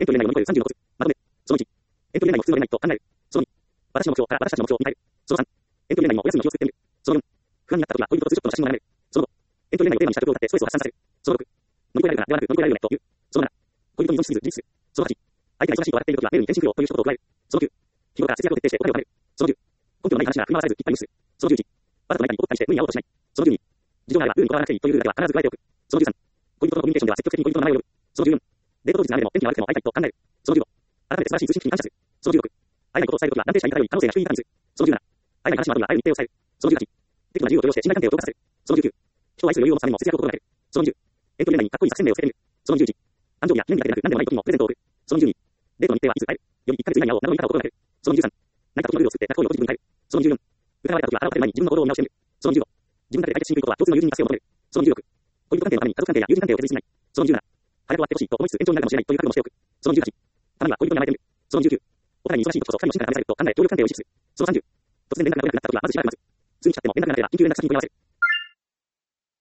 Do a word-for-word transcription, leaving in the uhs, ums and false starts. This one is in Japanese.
エントリー内容をにこえるさんじゅうのコツ。まとめ。そのいち。エントリー内容を普通のれないと考える。そのに。私の目標から私たちの目標を見たえる。そのさん。エントリー内容をお休みの日を作ってみる。そのよん。不安になった時は恋人とツーショットの写真を眺める。そのご。エントリー内容をテーマにした曲を歌ってストレスを発散させる。そのろく。乗り越えられるからではなく乗り越えられるよねという。そのなな。恋人に依存しすぎず自立する。そのはち。相手が忙しいと笑っている時はメールに返信不要という一言を加える。そのきゅう。日頃から節約を徹底してお金を貯める。そのじゅう。根拠のない話なら振り回されず一体無視する。そのじゅういち。わざと何かに怒ったりして無理に会おうとしない。そのじゅうに。事情があればルールにこだわらなくていいというルールだけは必ず加えておく。そのじゅうさん。恋人とのコミュニケーションでは積極的に恋人の名前を呼ぶ。そのじゅうよん。デート当日の雨でも天気が悪くても会いたいと考える。そのじゅうご。改めて素晴らしい通信機に感謝する。そのじゅうろく。会えないことを伝えるときは断定者に偏り可能性が低いに加味する。そのじゅうなな。会えない話の後には会える日程を伝える。そのじゅうはち。適度な自由を許容して信頼関係を強化させる。そのじゅうきゅう。人を愛する余裕を持つためにも節約を心がける。そのにじゅう。エントリー内にかっこいい作戦名をつけてみる。そのにじゅういち。誕生日や記念日だけでなく何でもない時にもプレゼントを送る。そのにじゅうに。デートの日程はいつ会える。よりいっかげつ以内に会おうなどの言い方を心がける。そのにじゅうさん。何か時のルールを作って仲行為をポジティブに変える。そのにじゅうよん。疑われた時は腹を立てる前に自分の行動を見直してみる。そのにじゅうご。自分だけで解決しにくいことは共通の友人に助けを求める。そのにじゅうろく。恋人関係のために家族関係や友人関係を設立しない。そのにじゅうなな。早く終わってほしいと思いつつ延長になるかもしれないという覚悟をしておく。そのにじゅうはち。たまには恋人に甘えてみる。そのにじゅうきゅう。お互いに忙しい時こそふたりの真から試されると考え協力関係を意識する。そのさんじゅう。突然連絡が取れなくなった時はまずしばらく待つ。普通に来ちゃっても連絡がなければ緊急連絡先に問い合わせる。